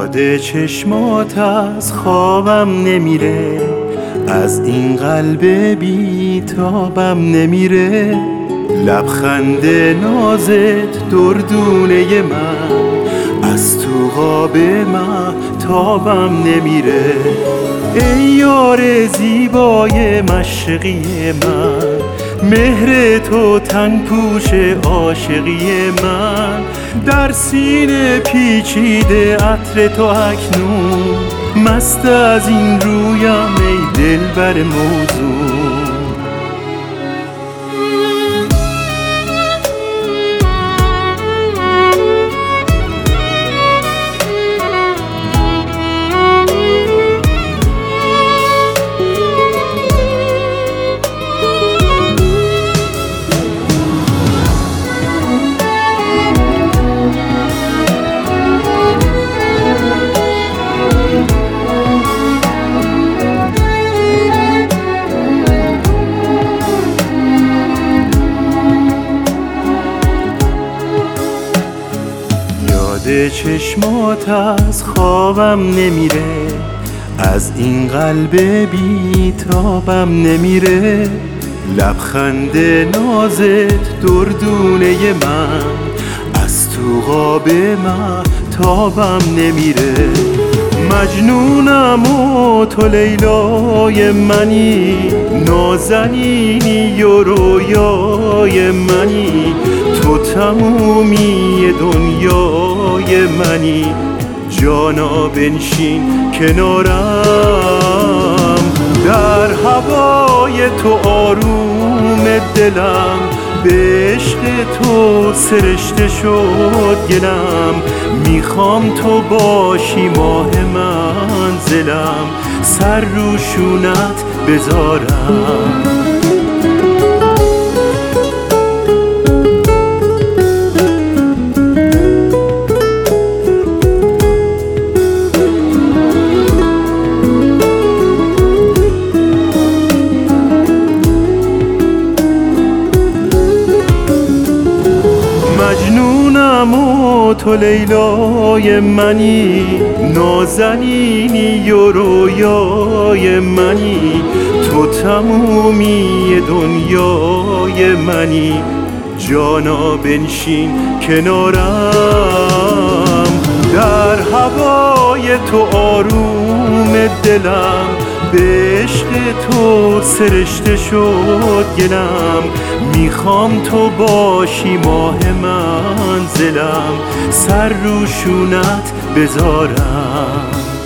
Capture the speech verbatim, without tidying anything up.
یاد چشمات از خوابم نمیره، از این قلب بیتابم نمیره. لبخند نازت دردونه من، از تو قاب مهتابم نمیره. ای یار زیبای مشرقی من، مهر تو تن پوش عاشقی من. در سینه پیچیده عطر تو اکنون، مست از این رویم ای دلبر موزون. یاد چشمات از خوابم نمیره، از این قلب بیتابم نمیره. لبخند نازت دردونه من، از تو قاب مهتابم نمیره. مجنونم و تو لیلای منی، نازنینی و رویای منی. تو تمومی دنیای منی، جانا بنشین کنارم. در هوای تو آروم دلم، به عشق تو سرشته شد گلم. میخوام تو باشی ماه منزلم، سر رو شونت بذارم. مجنونم و تو لیلای منی، نازنینی و رویای منی. تو تمومی دنیای منی، جانا بنشین کنارم. در هوای تو آروم دلم، به عشق تو سرشته شد گلم. میخوام تو باشی ماه منزلم، سر رو شونت بذارم.